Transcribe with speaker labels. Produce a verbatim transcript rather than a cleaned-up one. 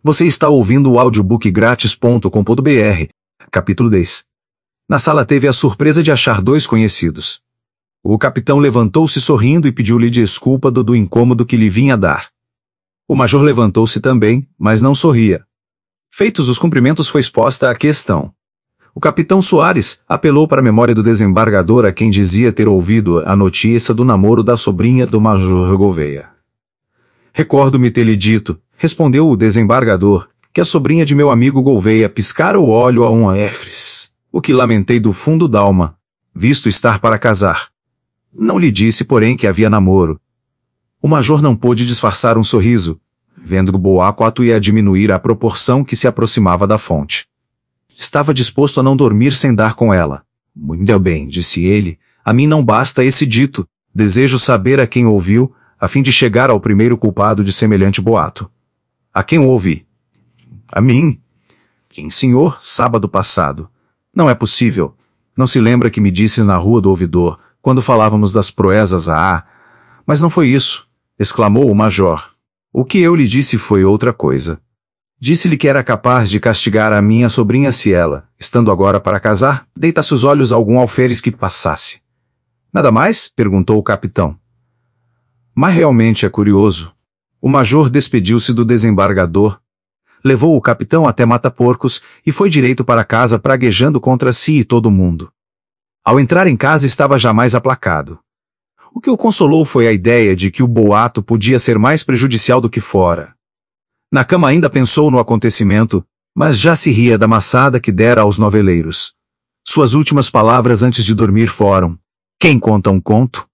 Speaker 1: Você está ouvindo o audiobook grátis ponto com ponto br, capítulo dez. Na sala teve a surpresa de achar dois conhecidos. O capitão levantou-se sorrindo e pediu-lhe desculpa do, do incômodo que lhe vinha dar. O major levantou-se também, mas não sorria. Feitos os cumprimentos, foi exposta a questão. O capitão Soares apelou para a memória do desembargador, a quem dizia ter ouvido a notícia do namoro da sobrinha do major Gouveia. Recordo-me ter-lhe dito, respondeu o desembargador, que a sobrinha de meu amigo Gouveia piscara o olho a um Efres, o que lamentei do fundo d'alma, visto estar para casar. Não lhe disse, porém, que havia namoro. O major não pôde disfarçar um sorriso, vendo que o boato ia diminuir à proporção que se aproximava da fonte. Estava disposto a não dormir sem dar com ela. Muito bem, disse ele, a mim não basta esse dito, desejo saber a quem ouviu, a fim de chegar ao primeiro culpado de semelhante boato. A quem ouvi? A mim. Quem, senhor? Sábado passado. Não é possível. Não se lembra que me disses na rua do ouvidor, quando falávamos das proezas a A. Mas não foi isso, exclamou o major. O que eu lhe disse foi outra coisa. Disse-lhe que era capaz de castigar a minha sobrinha se ela, estando agora para casar, deitasse os olhos a algum alferes que passasse. Nada mais? Perguntou o capitão. Mas realmente é curioso. O major despediu-se do desembargador, levou o capitão até Mata-Porcos e foi direito para casa praguejando contra si e todo mundo. Ao entrar em casa estava jamais aplacado. O que o consolou foi a ideia de que o boato podia ser mais prejudicial do que fora. Na cama ainda pensou no acontecimento, mas já se ria da maçada que dera aos noveleiros. Suas últimas palavras antes de dormir foram: quem conta um conto,